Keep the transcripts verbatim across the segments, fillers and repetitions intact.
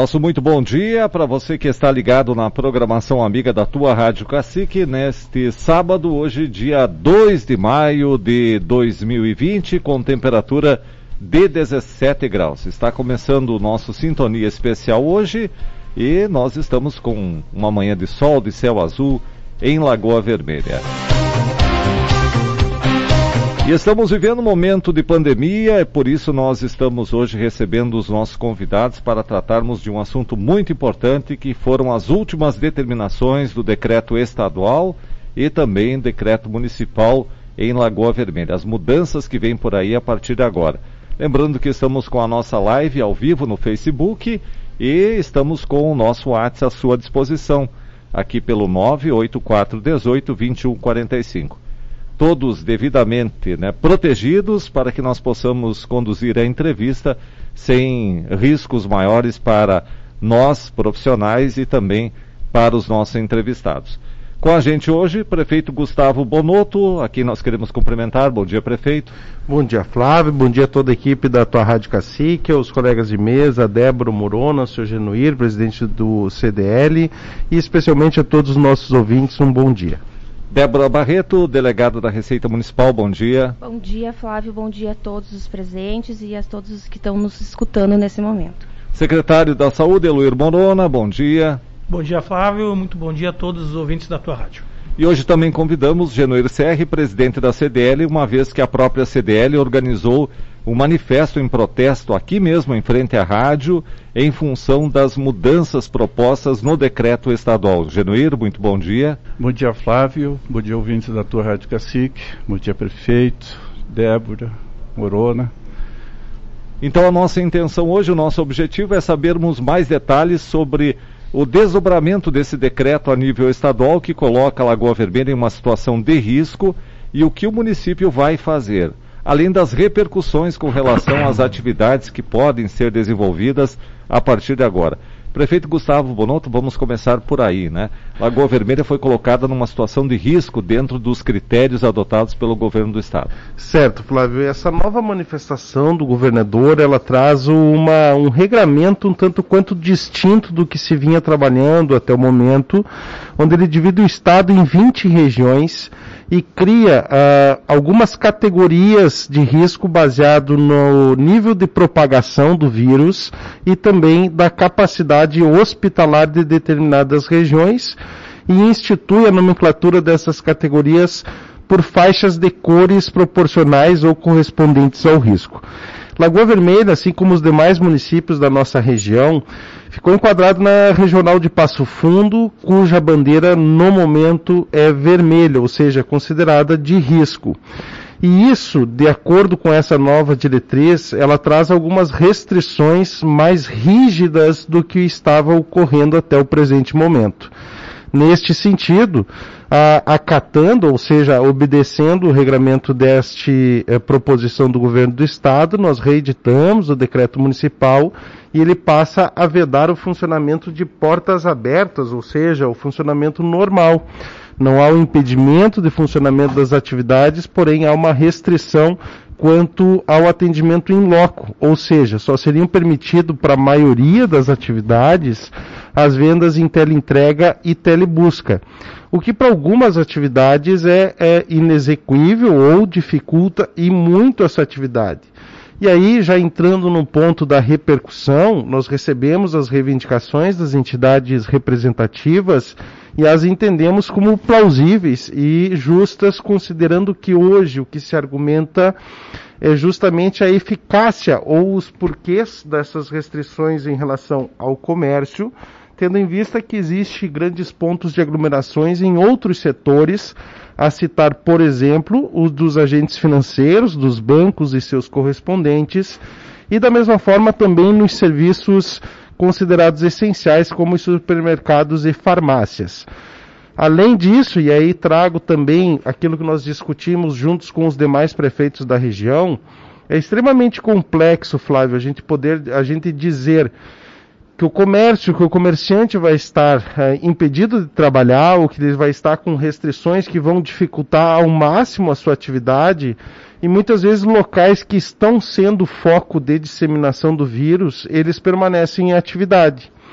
Nosso muito bom dia para você que está ligado na programação amiga da tua Rádio Cacique neste sábado, hoje dia dois de maio de dois mil e vinte, com temperatura de dezessete graus. Está começando o nosso Sintonia Especial hoje e nós estamos com uma manhã de sol, de céu azul em Lagoa Vermelha. E estamos vivendo um momento de pandemia, e por isso nós estamos hoje recebendo os nossos convidados para tratarmos de um assunto muito importante, que foram as últimas determinações do decreto estadual e também decreto municipal em Lagoa Vermelha, as mudanças que vêm por aí a partir de agora. Lembrando que estamos com a nossa live ao vivo no Facebook e estamos com o nosso WhatsApp à sua disposição, aqui pelo nove oito quatro um oito, dois um quatro cinco. Todos devidamente, né, protegidos para que nós possamos conduzir a entrevista sem riscos maiores para nós, profissionais, e também para os nossos entrevistados. Com a gente hoje, prefeito Gustavo Bonotto, aqui nós queremos cumprimentar. Bom dia, prefeito. Bom dia, Flávio, bom dia a toda a equipe da tua Rádio Cacique, aos colegas de mesa, Débora Morona, senhor Genuir, presidente do C D L, e especialmente a todos os nossos ouvintes, um bom dia. Débora Barreto, delegada da Receita Municipal, bom dia. Bom dia, Flávio, bom dia a todos os presentes e a todos os que estão nos escutando nesse momento. Secretário da Saúde, Eloir Morona, bom dia. Bom dia, Flávio, muito bom dia a todos os ouvintes da tua rádio. E hoje também convidamos Genuir Serri, presidente da C D L, uma vez que a própria C D L organizou um manifesto em protesto aqui mesmo em frente à rádio, em função das mudanças propostas no decreto estadual. Genuir, muito bom dia. Bom dia, Flávio, bom dia, ouvintes da tua Rádio Cacique, bom dia, prefeito, Débora, Morona. Então a nossa intenção hoje, o nosso objetivo é sabermos mais detalhes sobre o desdobramento desse decreto a nível estadual, que coloca a Lagoa Vermelha em uma situação de risco, e o que o município vai fazer, além das repercussões com relação às atividades que podem ser desenvolvidas a partir de agora. Prefeito Gustavo Bonotto, vamos começar por aí, né? Lagoa Vermelha foi colocada numa situação de risco dentro dos critérios adotados pelo governo do estado. Certo, Flávio, essa nova manifestação do governador, ela traz uma, um regramento um tanto quanto distinto do que se vinha trabalhando até o momento, onde ele divide o estado em vinte regiões e cria uh, algumas categorias de risco baseado no nível de propagação do vírus e também da capacidade hospitalar de determinadas regiões, e institui a nomenclatura dessas categorias por faixas de cores proporcionais ou correspondentes ao risco. Lagoa Vermelha, assim como os demais municípios da nossa região, ficou enquadrado na regional de Passo Fundo, cuja bandeira no momento é vermelha, ou seja, considerada de risco. E isso, de acordo com essa nova diretriz, ela traz algumas restrições mais rígidas do que estava ocorrendo até o presente momento. Neste sentido, a, acatando, ou seja, obedecendo o regramento deste eh, proposição do governo do estado, nós reeditamos o decreto municipal e ele passa a vedar o funcionamento de portas abertas, ou seja, o funcionamento normal. Não há um impedimento de funcionamento das atividades, porém há uma restrição quanto ao atendimento in loco, ou seja, só seriam permitidos para a maioria das atividades as vendas em teleentrega e telebusca, o que para algumas atividades é, é inexequível ou dificulta e muito essa atividade. E aí, já entrando no ponto da repercussão, nós recebemos as reivindicações das entidades representativas e as entendemos como plausíveis e justas, considerando que hoje o que se argumenta é justamente a eficácia ou os porquês dessas restrições em relação ao comércio, tendo em vista que existe grandes pontos de aglomerações em outros setores, a citar, por exemplo, os dos agentes financeiros, dos bancos e seus correspondentes, e da mesma forma também nos serviços considerados essenciais, como os supermercados e farmácias. Além disso, e aí trago também aquilo que nós discutimos juntos com os demais prefeitos da região, é extremamente complexo, Flávio, a gente poder, a gente dizer que o comércio, que o comerciante vai estar é, impedido de trabalhar, ou que ele vai estar com restrições que vão dificultar ao máximo a sua atividade, e muitas vezes locais que estão sendo foco de disseminação do vírus, eles permanecem em atividade.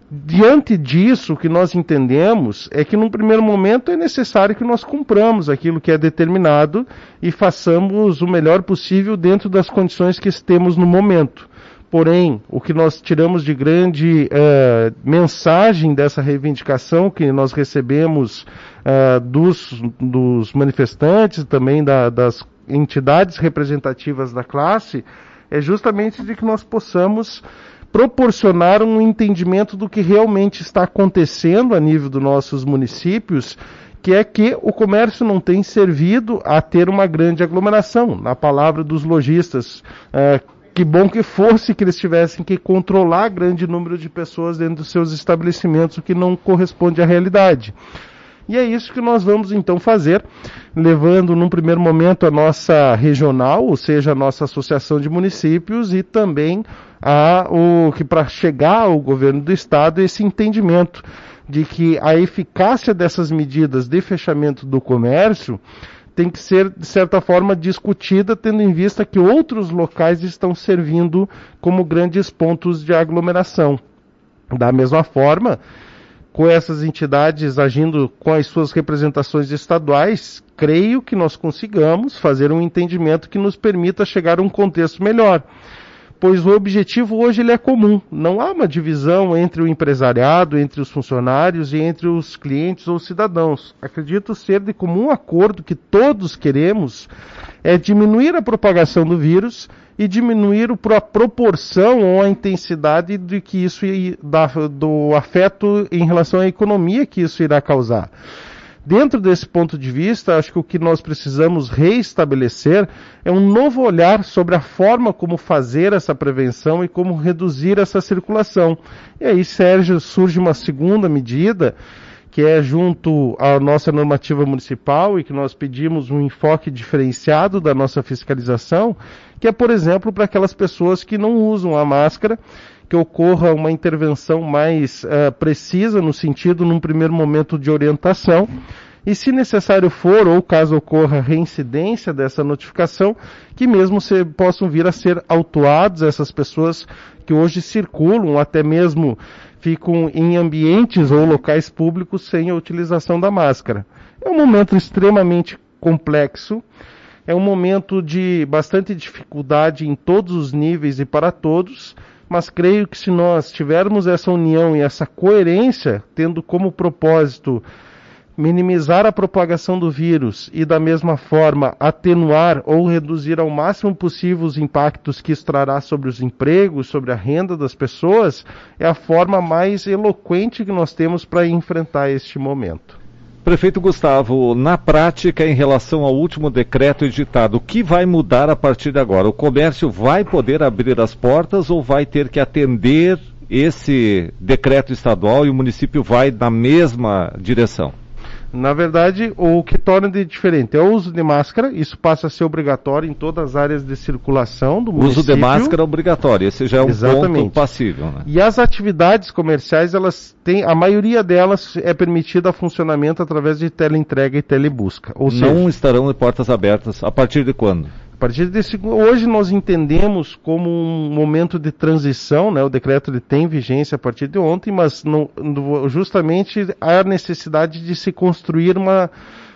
Diante disso, o que nós entendemos é que, num primeiro momento, é necessário que nós cumpramos aquilo que é determinado e façamos o melhor possível dentro das condições que temos no momento. Porém, o que nós tiramos de grande uh, mensagem dessa reivindicação que nós recebemos uh, dos, dos manifestantes, também da, das entidades representativas da classe, é justamente de que nós possamos proporcionar um entendimento do que realmente está acontecendo a nível dos nossos municípios, que é que o comércio não tem servido a ter uma grande aglomeração. Na palavra dos lojistas, uh, que bom que fosse que eles tivessem que controlar grande número de pessoas dentro dos seus estabelecimentos, o que não corresponde à realidade. E é isso que nós vamos então fazer, levando num primeiro momento a nossa regional, ou seja, a nossa associação de municípios, e também a, o que para chegar ao governo do estado esse entendimento de que a eficácia dessas medidas de fechamento do comércio tem que ser, de certa forma, discutida, tendo em vista que outros locais estão servindo como grandes pontos de aglomeração. Da mesma forma, com essas entidades agindo com as suas representações estaduais, creio que nós consigamos fazer um entendimento que nos permita chegar a um contexto melhor. Pois o objetivo hoje ele é comum. Não há uma divisão entre o empresariado, entre os funcionários e entre os clientes ou cidadãos. Acredito ser de comum acordo que todos queremos é diminuir a propagação do vírus e diminuir a proporção ou a intensidade de que isso da, do afeto em relação à economia que isso irá causar. Dentro desse ponto de vista, acho que o que nós precisamos reestabelecer é um novo olhar sobre a forma como fazer essa prevenção e como reduzir essa circulação. E aí, Sérgio, surge uma segunda medida, que é junto à nossa normativa municipal e que nós pedimos um enfoque diferenciado da nossa fiscalização, que é, por exemplo, para aquelas pessoas que não usam a máscara, que ocorra uma intervenção mais uh, precisa no sentido, num primeiro momento, de orientação, e se necessário for, ou caso ocorra reincidência dessa notificação, que mesmo se, possam vir a ser autuados essas pessoas que hoje circulam, até mesmo ficam em ambientes ou locais públicos sem a utilização da máscara. É um momento extremamente complexo, é um momento de bastante dificuldade em todos os níveis e para todos, mas creio que se nós tivermos essa união e essa coerência, tendo como propósito minimizar a propagação do vírus e da mesma forma atenuar ou reduzir ao máximo possível os impactos que isso trará sobre os empregos, sobre a renda das pessoas, é a forma mais eloquente que nós temos para enfrentar este momento. Prefeito Gustavo, na prática, em relação ao último decreto editado, o que vai mudar a partir de agora? O comércio vai poder abrir as portas ou vai ter que atender esse decreto estadual e o município vai na mesma direção? Na verdade, o que torna de diferente é o uso de máscara, isso passa a ser obrigatório em todas as áreas de circulação do município. Uso de máscara obrigatório, esse já é um Exatamente. ponto passível, né? E as atividades comerciais, elas têm, a maioria delas é permitida a funcionamento através de teleentrega e telebusca. Ou Não seja, estarão de portas abertas a partir de quando? A partir desse, hoje nós entendemos como um momento de transição, né? O decreto ele tem vigência a partir de ontem, mas não, justamente há necessidade de se construir uma,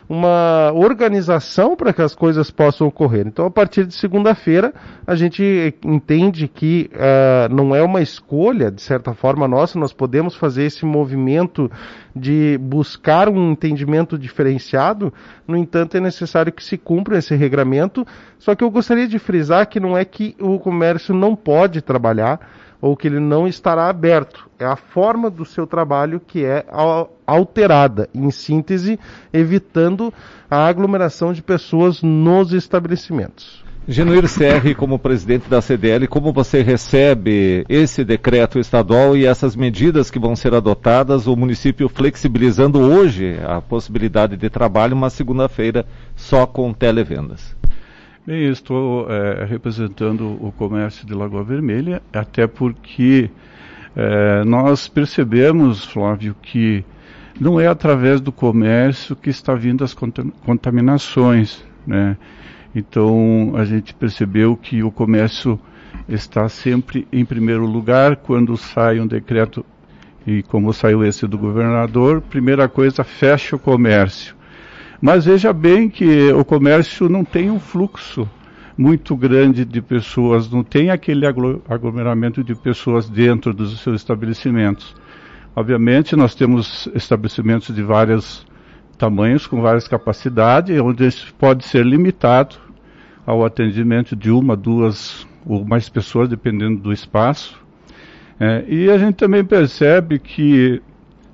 uma organização para que as coisas possam ocorrer. Então, a partir de segunda-feira, a gente entende que uh, não é uma escolha, de certa forma, nossa, nós podemos fazer esse movimento de buscar um entendimento diferenciado, no entanto, é necessário que se cumpra esse regramento, só que eu gostaria de frisar que não é que o comércio não pode trabalhar, ou que ele não estará aberto. É a forma do seu trabalho que é alterada, em síntese, evitando a aglomeração de pessoas nos estabelecimentos. Genuíno C R, como presidente da C D L, como você recebe esse decreto estadual e essas medidas que vão ser adotadas, o município flexibilizando hoje a possibilidade de trabalho, uma segunda-feira só com televendas? Bem, eu estou é, representando o comércio de Lagoa Vermelha, até porque é, nós percebemos, Flávio, que não é através do comércio que está vindo as contaminações, né? Então, a gente percebeu que o comércio está sempre em primeiro lugar. Quando sai um decreto E como saiu esse do governador, primeira coisa, fecha o comércio. Mas veja bem que o comércio não tem um fluxo muito grande de pessoas, não tem aquele aglomeramento de pessoas dentro dos seus estabelecimentos. Obviamente, nós temos estabelecimentos de vários tamanhos, com várias capacidades, onde isso pode ser limitado ao atendimento de uma, duas ou mais pessoas, dependendo do espaço. É, e a gente também percebe que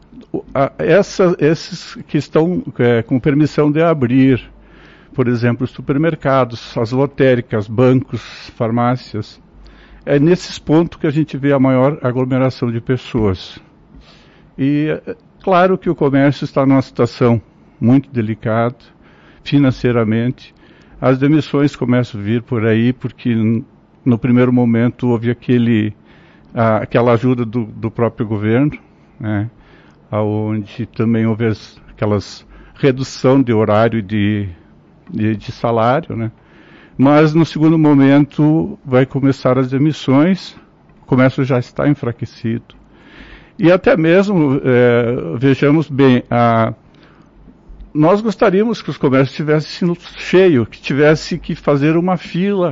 a, essa, esses que estão é, com permissão de abrir, por exemplo, supermercados, as lotéricas, bancos, farmácias, é nesses pontos que a gente vê a maior aglomeração de pessoas. E é claro que o comércio está numa situação muito delicada, financeiramente. As demissões começam a vir por aí, porque no primeiro momento houve aquele, a, aquela ajuda do, do próprio governo, né, onde também houve as, aquelas redução de horário de, de, de salário, né. Mas no segundo momento vai começar as demissões, o comércio já está enfraquecido. E até mesmo, é, vejamos bem, a, nós gostaríamos que os comércios estivessem cheios, que tivesse que fazer uma fila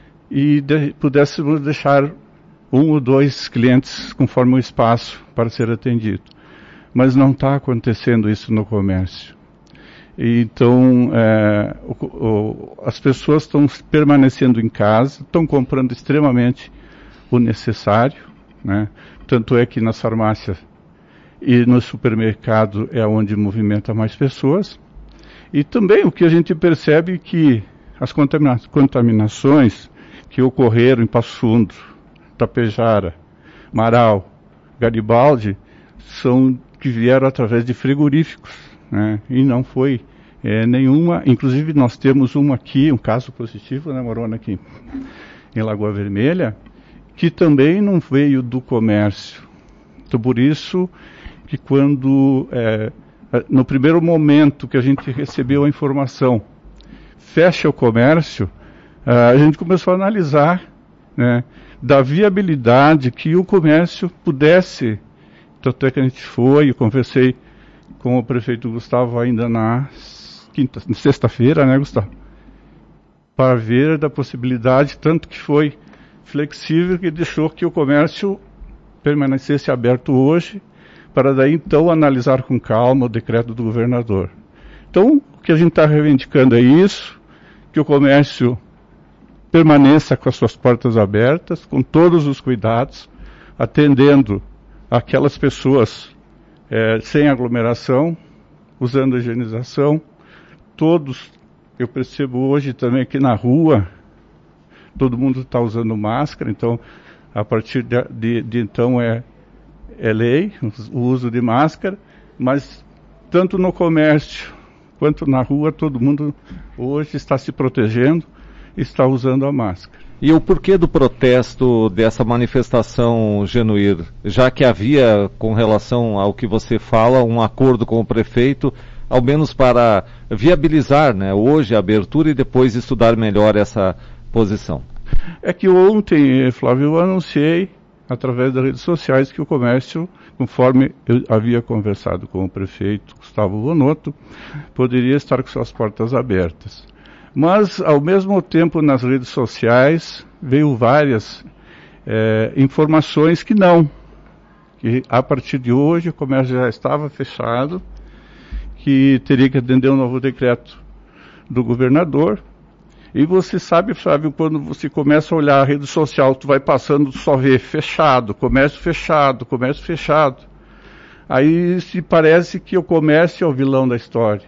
e de, pudéssemos deixar um ou dois clientes conforme o espaço para ser atendido. Mas não está acontecendo isso no comércio. E então, é, o, o, as pessoas estão permanecendo em casa, estão comprando extremamente o necessário, né? Tanto é que nas farmácias e no supermercado é onde movimenta mais pessoas. E também o que a gente percebe é que as contamina- contaminações que ocorreram em Passo Fundo, Tapejara, Marau, Garibaldi, são que vieram através de frigoríficos, né? E não foi é, nenhuma, inclusive nós temos uma aqui, um caso positivo, né, Morona, aqui em Lagoa Vermelha, que também não veio do comércio. Então, por isso que quando, é, no primeiro momento que a gente recebeu a informação, fecha o comércio, a gente começou a analisar, né, da viabilidade que o comércio pudesse, tanto é que a gente foi, eu conversei com o prefeito Gustavo ainda na quinta, na sexta-feira, né, Gustavo? Para ver da possibilidade, tanto que foi flexível, que deixou que o comércio permanecesse aberto hoje, para daí então analisar com calma o decreto do governador. Então, o que a gente está reivindicando é isso, que o comércio permaneça com as suas portas abertas, com todos os cuidados, atendendo aquelas pessoas é, sem aglomeração, usando a higienização. Todos, eu percebo hoje também aqui na rua, todo mundo está usando máscara, então, a partir de, de, de então é, é lei o uso de máscara, mas tanto no comércio quanto na rua, todo mundo hoje está se protegendo, está usando a máscara. E o porquê do protesto dessa manifestação, Genuir? Já que havia, com relação ao que você fala, um acordo com o prefeito, ao menos para viabilizar, né, hoje a abertura e depois estudar melhor essa posição. É que ontem, Flávio, eu anunciei, através das redes sociais, que o comércio, conforme eu havia conversado com o prefeito Gustavo Bonotto, poderia estar com suas portas abertas. Mas, ao mesmo tempo, nas redes sociais, veio várias é, informações que não, que a partir de hoje o comércio já estava fechado, que teria que atender um novo decreto do governador. E você sabe, Flávio, quando você começa a olhar a rede social, tu vai passando, só vê fechado, comércio fechado, comércio fechado. Aí se parece que o comércio é o vilão da história,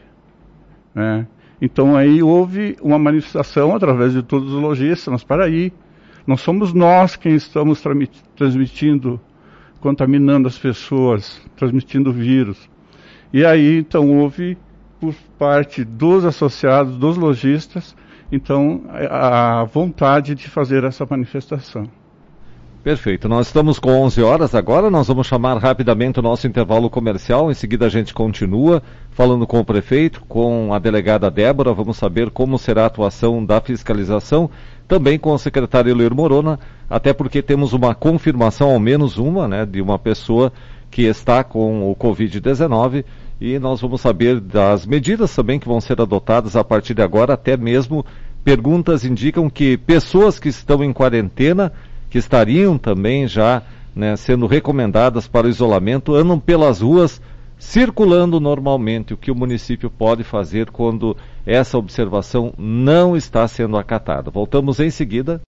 né? Então aí houve uma manifestação através de todos os lojistas, mas para aí, não somos nós quem estamos transmitindo, contaminando as pessoas, transmitindo o vírus. E aí então houve, por parte dos associados, dos lojistas, então, a vontade de fazer essa manifestação. Perfeito. Nós estamos com onze horas agora, nós vamos chamar rapidamente o nosso intervalo comercial, em seguida a gente continua falando com o prefeito, com a delegada Débora, vamos saber como será a atuação da fiscalização, também com o secretário Eloir Morona, até porque temos uma confirmação, ao menos uma, né, de uma pessoa que está com o covid dezenove, e nós vamos saber das medidas também que vão ser adotadas a partir de agora. Até mesmo perguntas indicam que pessoas que estão em quarentena, que estariam também já, né, sendo recomendadas para o isolamento, andam pelas ruas circulando normalmente, o que o município pode fazer quando essa observação não está sendo acatada. Voltamos em seguida.